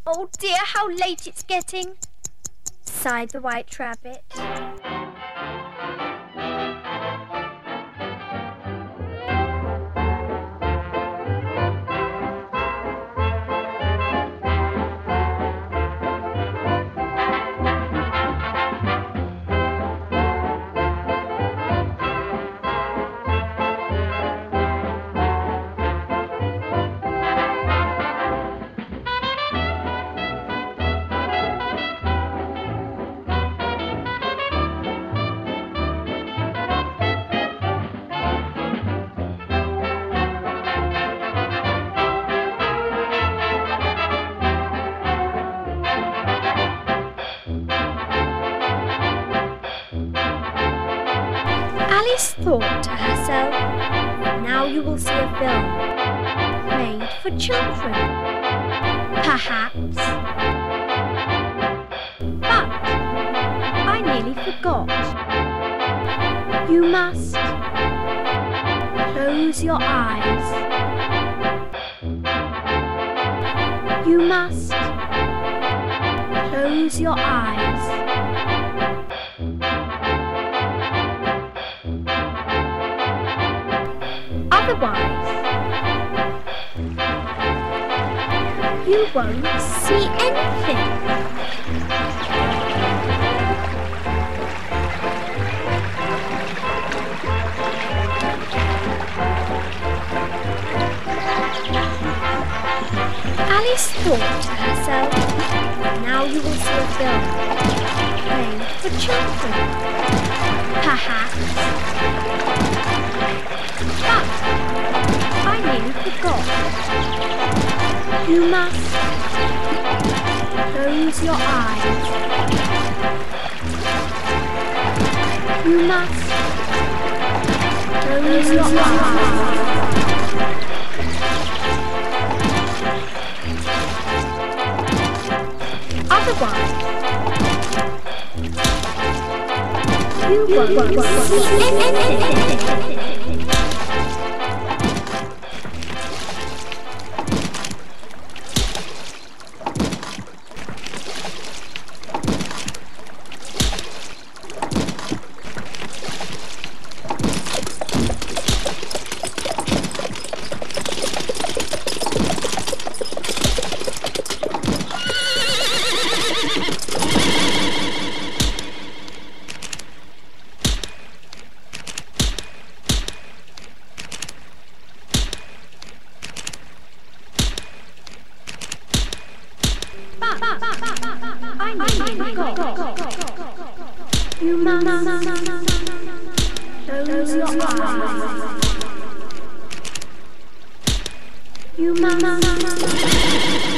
Oh dear, how late it's getting, sighed the White Rabbit. Alice thought to herself, now you will see a film made for children, perhaps. But I nearly forgot. You must close your eyes. You must close your eyes. Otherwise, you won't see anything. Alice thought to herself, now you will see a film made for children, perhaps. But I nearly forgot. You must close your eyes. You must close your eyes. Otherwise, you won't see anything. I nearly forgot. You must close your eyes. You must.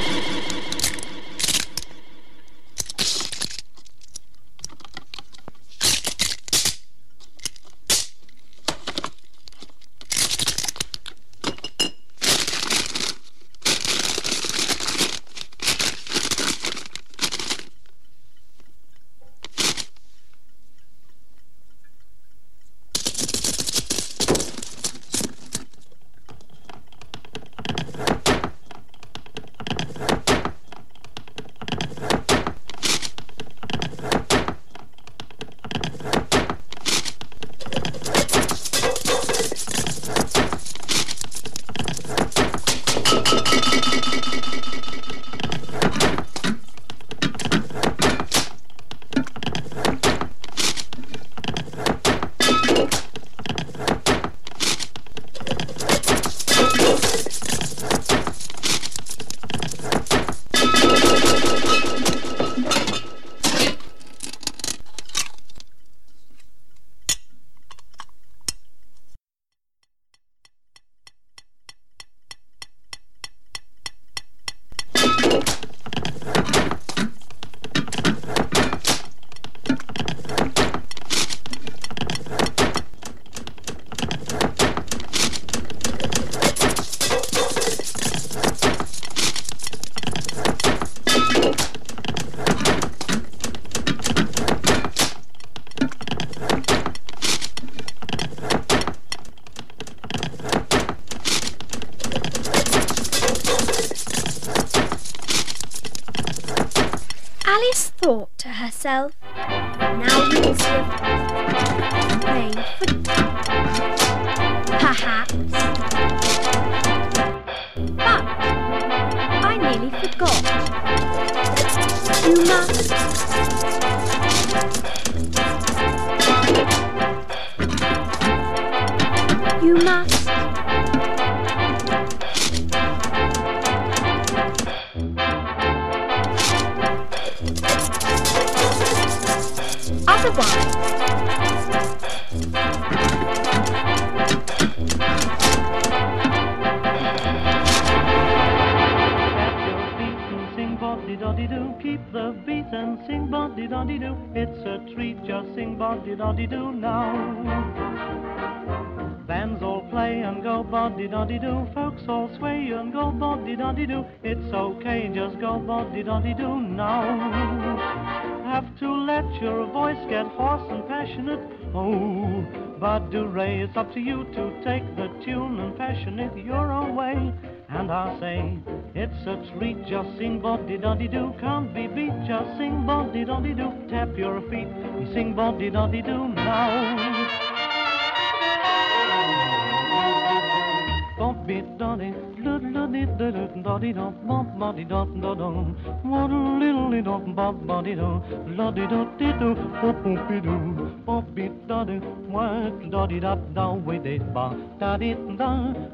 Alice thought to herself, now you will see a plane for perhaps. But I nearly forgot. You must. You must. Otherwise, sing boddy-doddy-doo, keep the beat and sing boddy-doddy-doo. It's a treat, just sing boddy-doddy-doo now. Bands all play and go boddy-doddy-doo, folks all sway and go boddy-doddy-doo. It's okay, just go boddy-doddy-doo now. Have to let your voice get hoarse and passionate. Oh, but do Ray, it's up to you to take the tune and fashion it your own way. And I say, it's a treat, just sing boddy-doddy-doo. Can't be beat, just sing boddy-doddy-doo. Tap your feet, sing boddy-doddy-doo now. Bop-be-doddy, doddy-doddy-doddy-dop, bop-boddy-dop-dodum. Waddle-diddle-dee-dop, bop-boddy-doo, loddy-dot-dee-doo, bop-boop-be-doo, bop-be-doddy, whack-doddy-dot-dow-way-dee-ba, da-dee-da,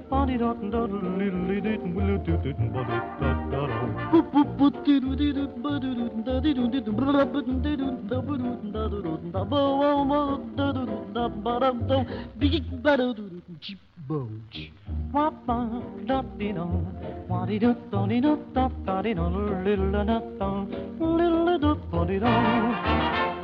body-dot-doddy-doo-ba-doo-da-dee-doo-ba-doo-da-ba-doo-da-doo-da-ba-doo-da-doo-da-ba-doo-da. Wah-ba-da-dee-doo, wah-dee-doo-doo-dee-doo-dop-da-dee-doo, little-dee-doo-ba-dee-doo.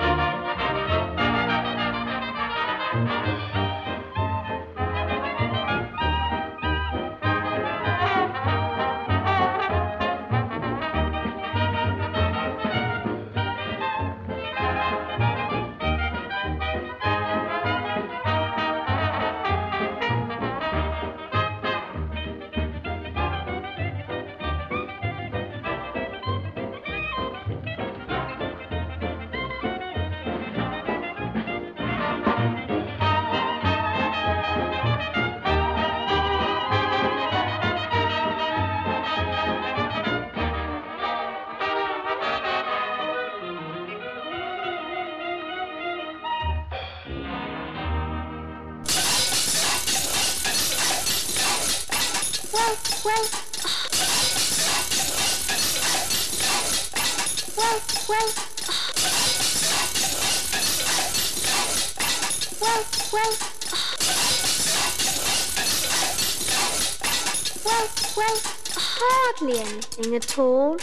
Well, hardly anything at all.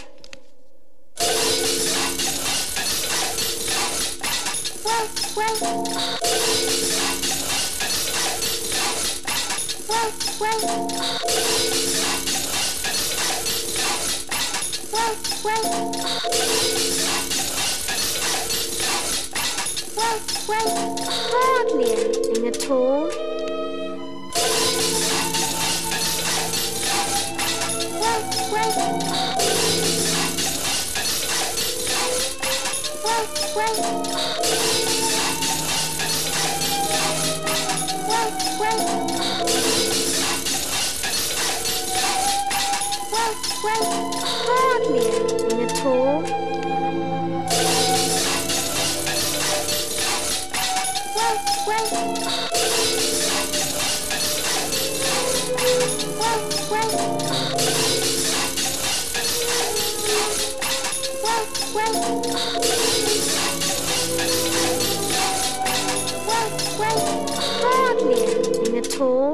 Hardly anything at all. Hardly anything at all. Hardly anything at all.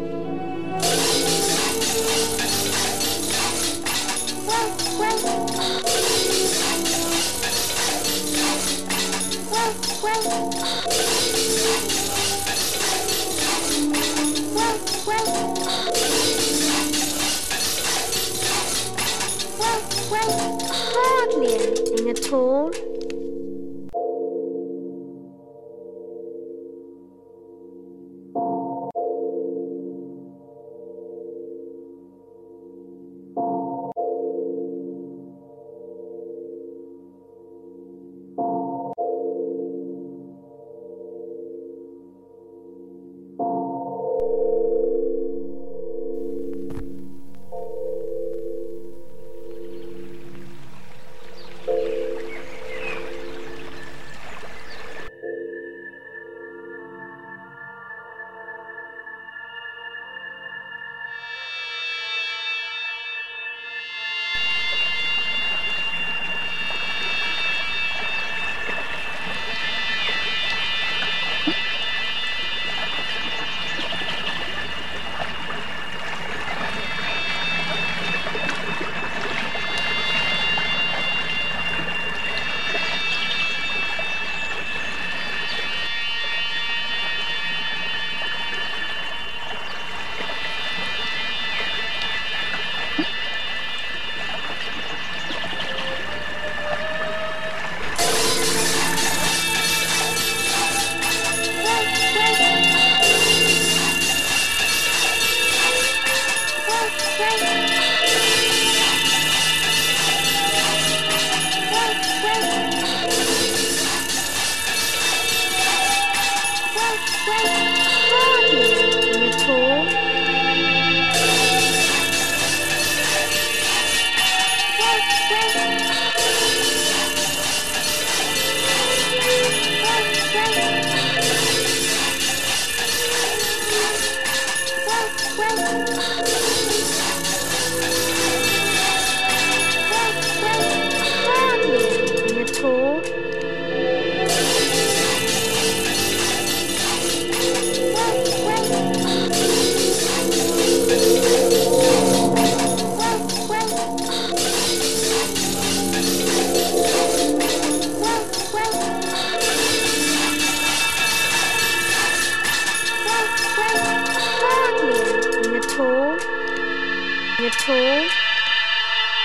Hardly anything at all.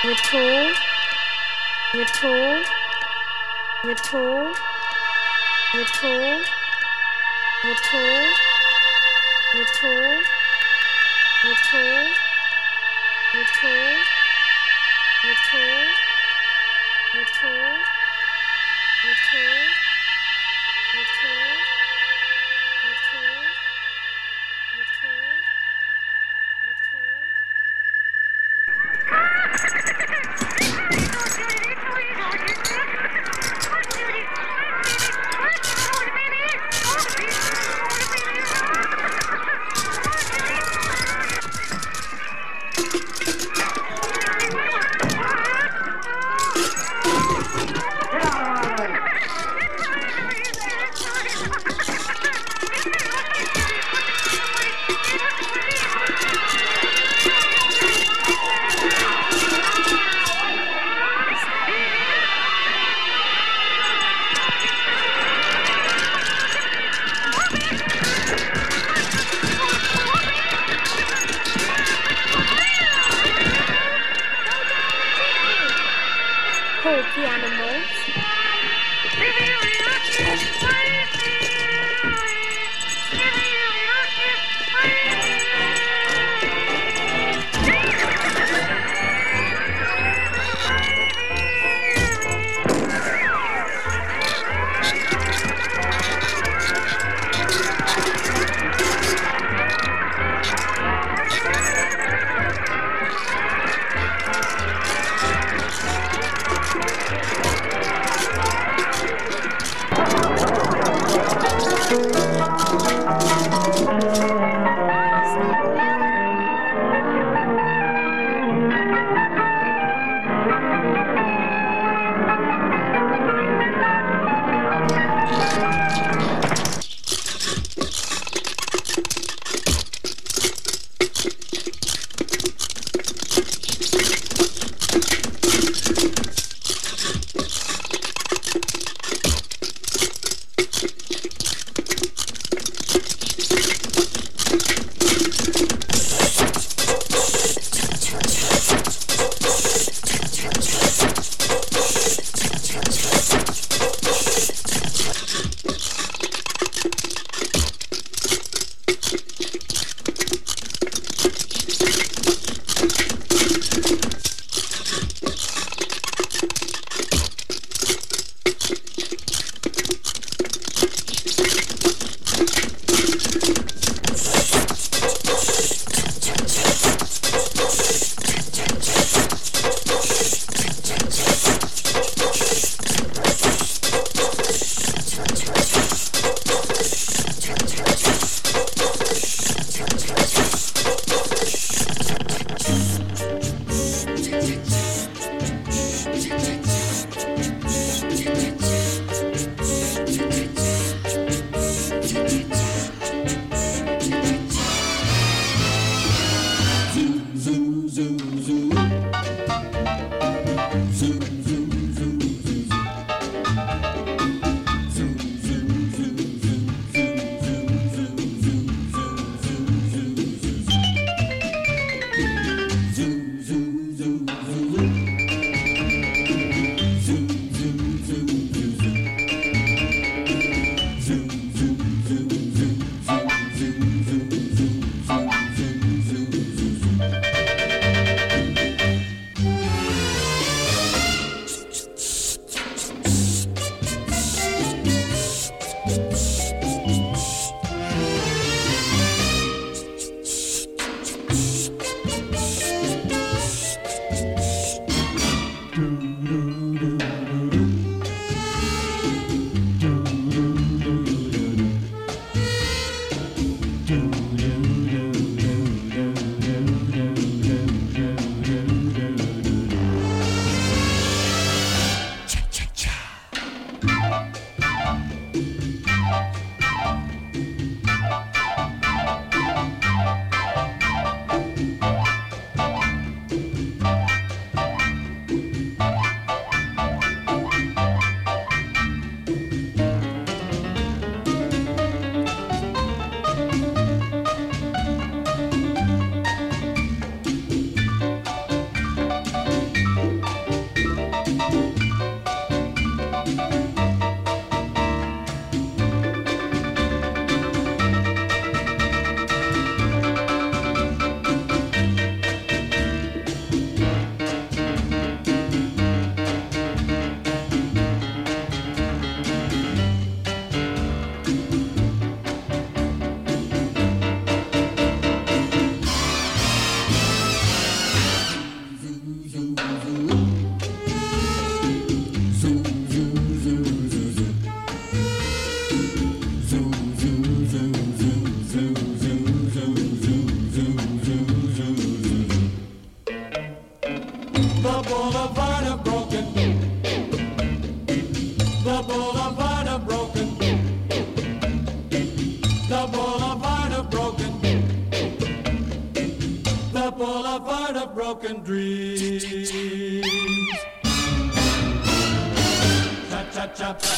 Return, return, return, return, return, return, return, return, return, return, return, return, return, return, return. Hold the animals. The boulevard of broken. The boulevard of broken. The boulevard of broken. The boulevard of broken dreams. Cha cha cha cha.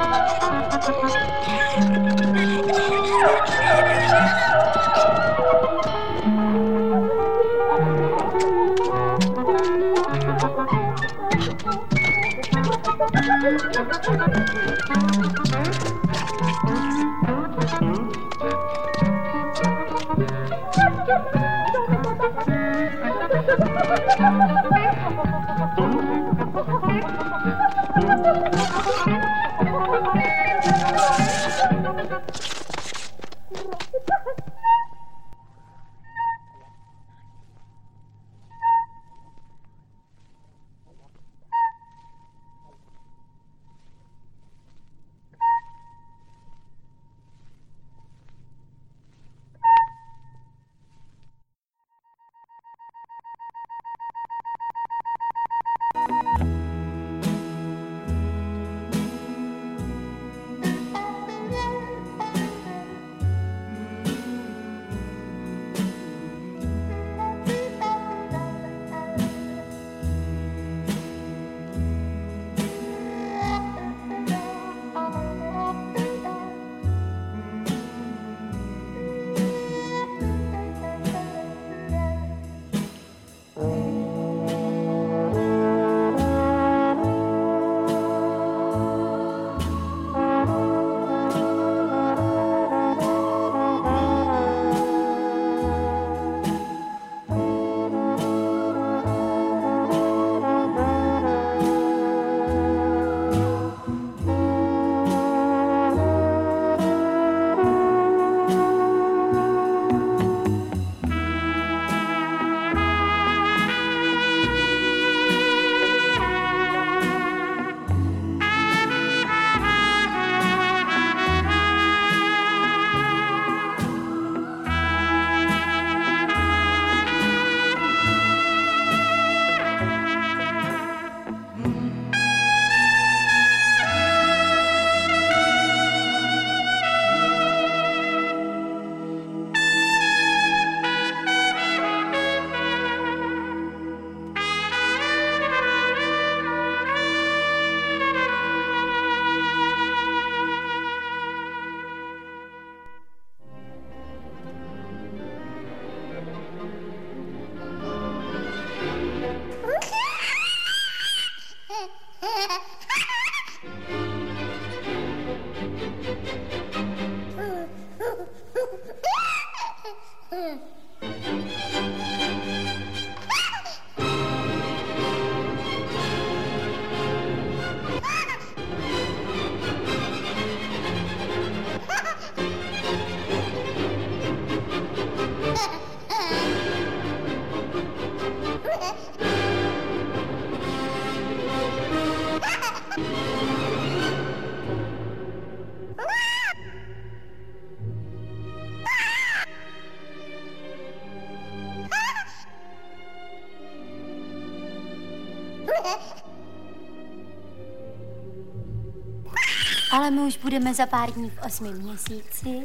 Ale my už budeme za pár dní v 8. měsíci.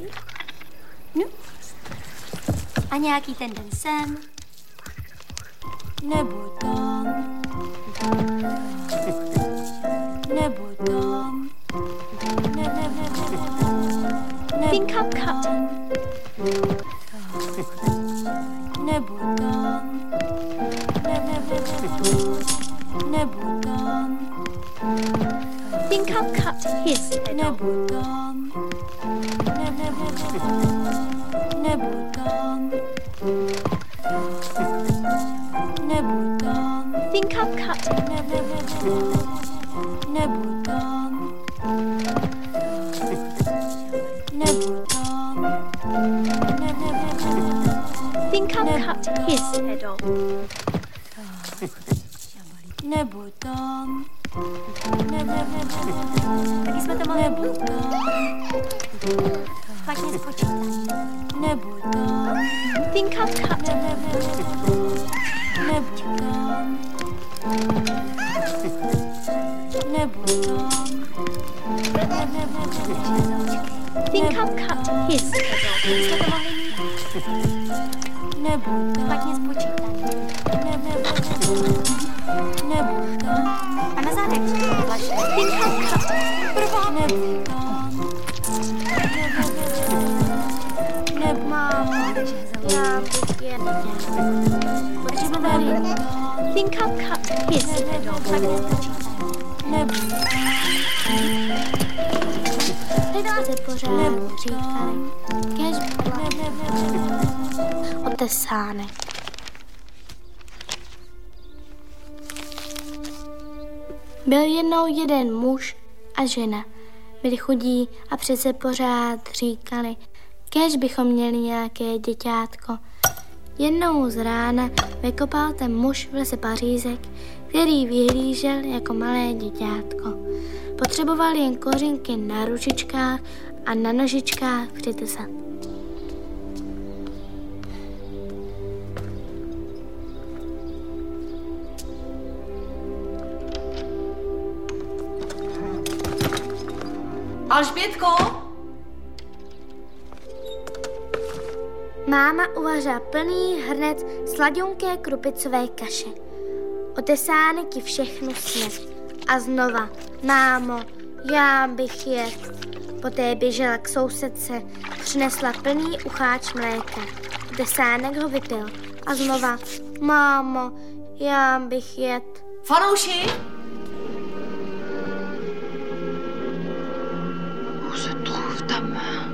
No. A nějaký ten den sem. Nebo tam. Nebo tam. Think I'm cut. Nebo tam. Nebo tam. Think I'm cut his head off. Nebo tam. Nebo tam. Nebo tam. Think I'm cut. Nebo tam. Nebo tam. Think I'm cut his head off. Nebo tam. Taky jsme to mohli. Nebo tam. Špatně spočítaný. Nebo tam. Think I'm cut. Nebo tam. Nebo tam. Think I'm cut his head off. Jsme to mohli mít. Nebo tam. Špatně spočítaný. Nebo tam. A na zádech flaše. Think I'm cut. Nebo Mámo, já bych jen think I'll cut his Nedá se pořád říkají, kež otesánek. Byl jednou jeden muž a žena. Byli chudí a přece pořád říkali, kéž bychom měli nějaké děťátko. Jednou z rána vykopal ten muž v lese pařízek, který vyhlížel jako malé děťátko. Potřeboval jen kořínky na ručičkách a na nožičkách přitesat. Alžbětko? Máma uvařila plný hrnec sladunké krupicové kaše. Otesánek ji všechnu sněd. A znova, mámo, já bych jet. Poté běžela k sousedce, přinesla plný ucháč mléka. Otesánek ho vypil. A znova, mámo, já bych jet. Fanouši? Où se trouve ta main?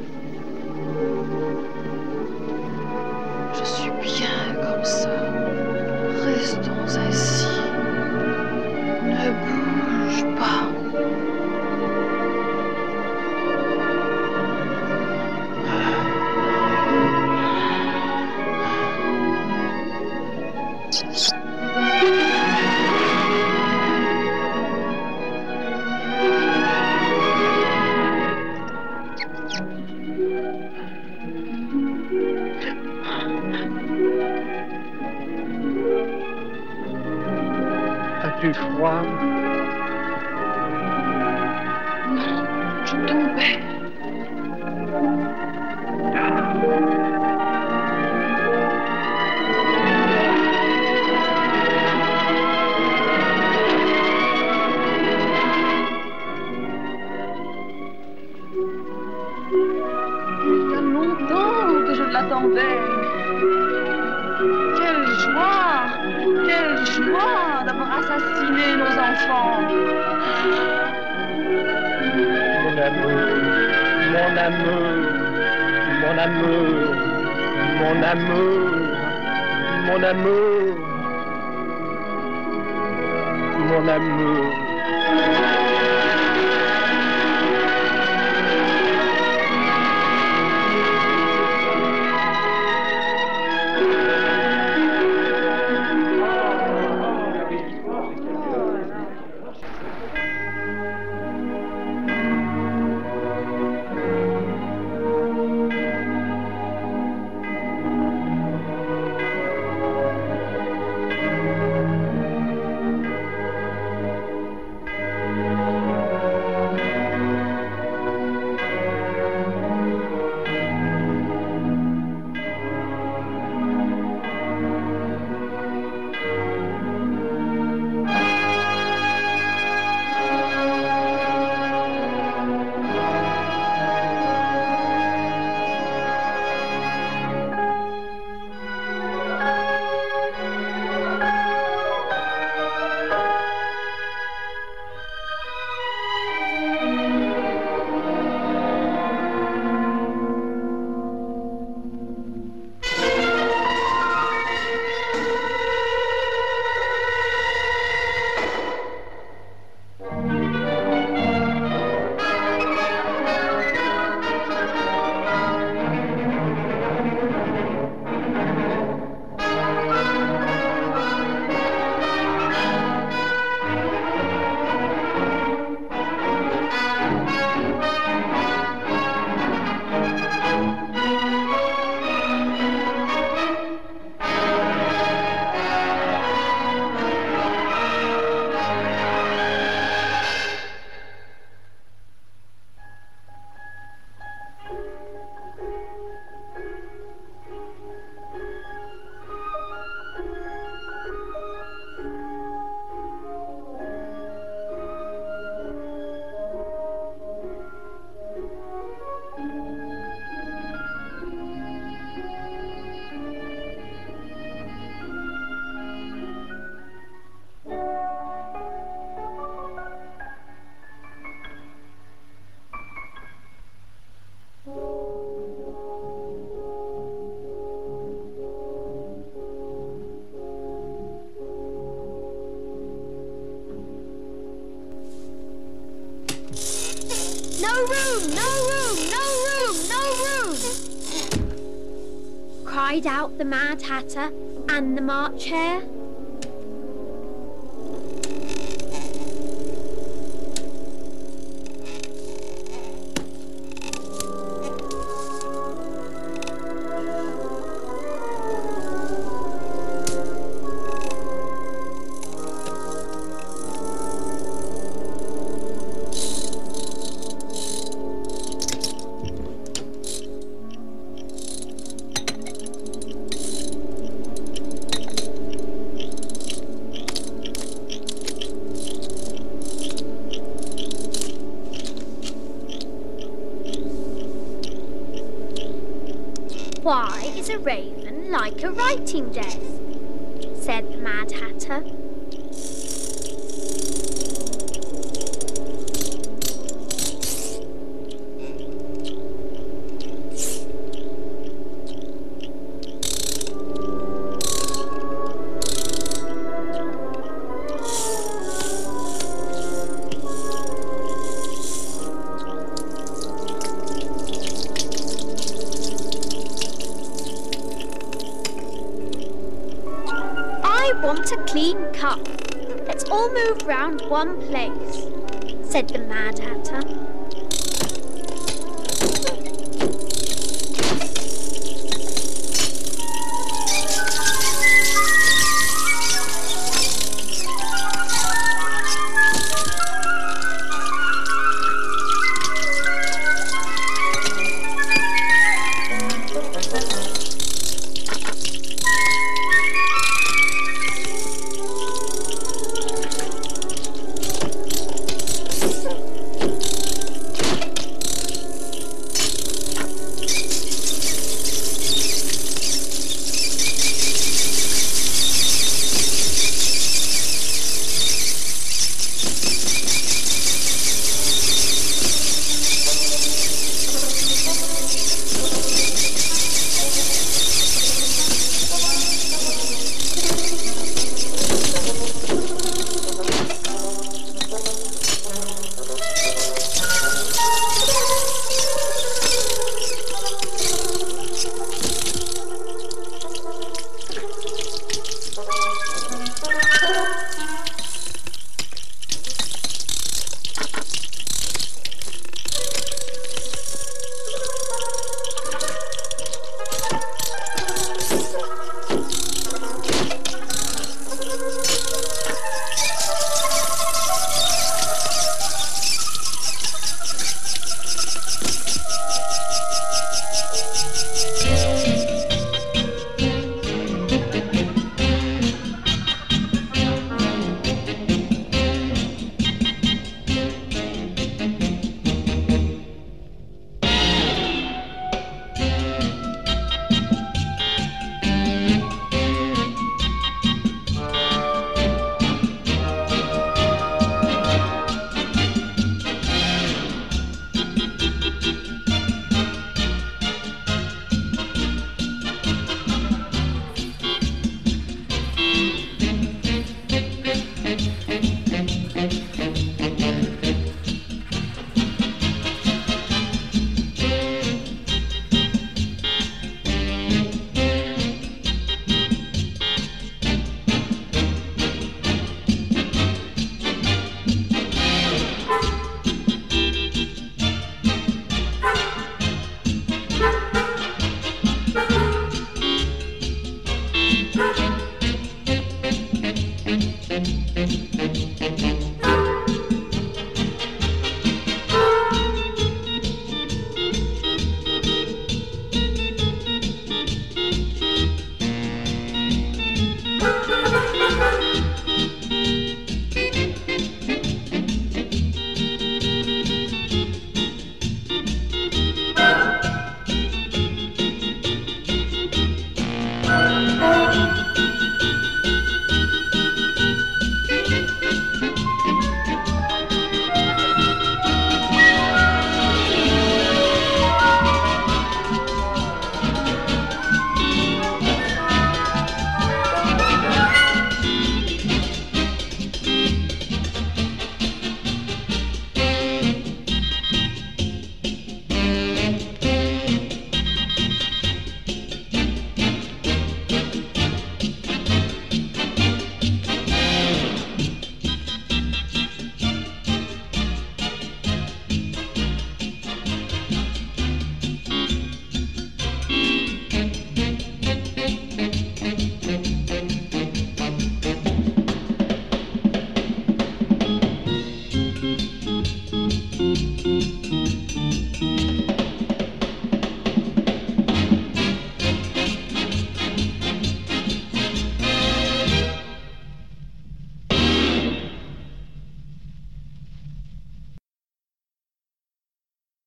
Je suis bien comme ça. Restons assis. Ne bouge pas. As-tu froid? Non, je tombais. Il y a longtemps que je l'attendais. Quelle joie d'avoir assassiné nos enfants. Mon amour, mon amour, mon amour, mon amour, mon amour, mon amour. No room, no room, no room, no room! Cried out the Mad Hatter and the March Hare. Why is a raven like a writing desk? Said the Mad Hatter. I want a clean cup. Let's all move round one place, said the Mad Hatter.